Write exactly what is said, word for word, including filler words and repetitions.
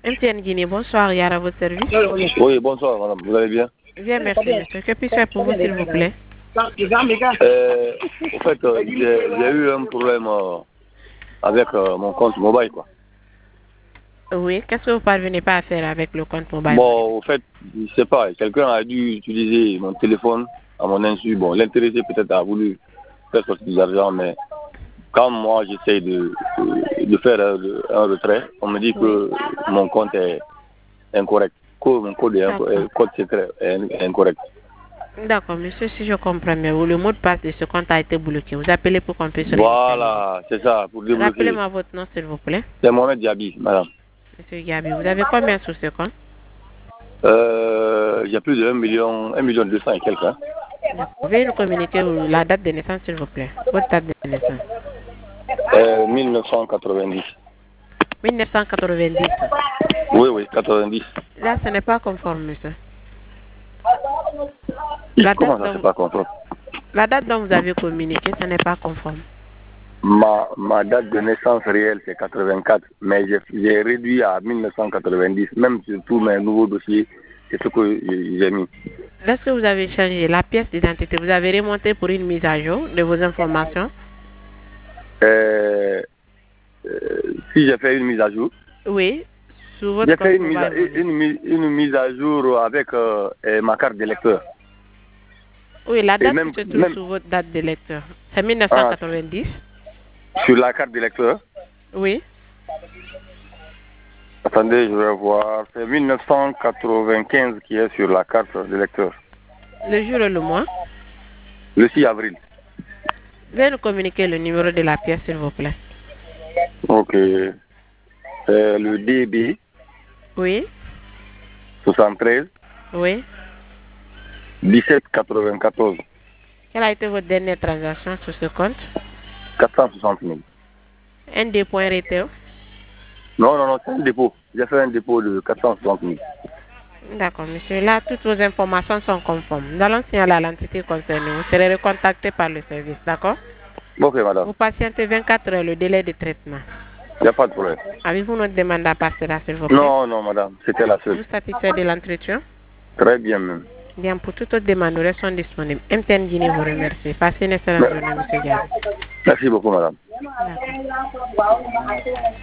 M T N Guinée, bonsoir, Yara, à votre service. Oui, bonsoir, madame. Vous allez bien? Bien, merci, monsieur. Que puis-je faire pour vous, s'il vous plaît? euh, En fait, euh, j'ai eu un problème euh, avec euh, mon compte mobile, quoi. Oui, qu'est-ce que vous ne parvenez pas à faire avec le compte mobile? Bon, au fait, je ne sais pas, quelqu'un a dû utiliser mon téléphone à mon insu. Bon, l'intéressé peut-être a voulu faire sortir de l'argent, mais quand moi j'essaye de, de, de faire un, un retrait, on me dit que mon compte est incorrect, que mon code, est inco code secret est incorrect. D'accord, monsieur, si je comprends bien, le mot de passe de ce compte a été bloqué. Vous appelez pour qu'on puisse... Voilà, c'est ça, pour débloquer. Rappelez-moi votre nom, s'il vous plaît. C'est Mohamed Diaby, madame. Monsieur Gabi, vous avez combien sur ce compte? Euh, il y a plus de un million, un million deux cents et quelques. Hein. Veuillez nous communiquer la date de naissance, s'il vous plaît. Votre date de naissance. Euh, mille neuf cent quatre-vingt-dix. mille neuf cent quatre-vingt-dix. Oui, oui, quatre-vingt-dix. Là, ce n'est pas conforme, monsieur. La Comment ça, c'est pas conforme? La date dont vous avez communiqué, ce n'est pas conforme. Ma, ma date de naissance réelle, c'est quatre-vingt-quatre, mais j'ai réduit à mille neuf cent quatre-vingt-dix, même sur tous mes nouveaux dossiers, c'est ce que j'ai mis. Lorsque vous avez changé la pièce d'identité, vous avez remonté pour une mise à jour de vos informations? euh, euh, Si j'ai fait une mise à jour? Oui, sur votre J'ai fait une mise, à, une, une, une mise à jour avec euh, ma carte d'électeur. Oui, la date même, se trouve même, sur votre date d'électeur. C'est mille neuf cent quatre-vingt-dix. Ah, sur la carte d'électeur? Oui. Attendez, je vais voir. C'est mille neuf cent quatre-vingt-quinze qui est sur la carte d'électeur. Le jour et le mois? Le six avril. Veuillez nous communiquer le numéro de la pièce, s'il vous plaît. Ok. C'est le D B. Oui. soixante-treize. Oui. dix-sept quatre-vingt-quatorze. Quelle a été votre dernière transaction sur ce compte? quatre cent soixante mille. N D point retail? Non, non, non, c'est un dépôt. J'ai fait un dépôt de quatre cent soixante mille. D'accord, monsieur. Là, toutes vos informations sont conformes. Nous allons signaler à l'entité concernée. Vous serez recontacté par le service, d'accord? Ok, madame. Vous patientez vingt-quatre heures le délai de traitement. Il n'y a pas de problème. Avez-vous notre demande à passer là, s'il vous plaît? Non, non, madame. C'était la seule. Vous satisfait de l'entretien? Très bien, même. Bien, pour toute autre demande, nous restons disponibles. M T N Guinée vous remercie. Passez une excellente journée, monsieur Diaby. Merci beaucoup, madame.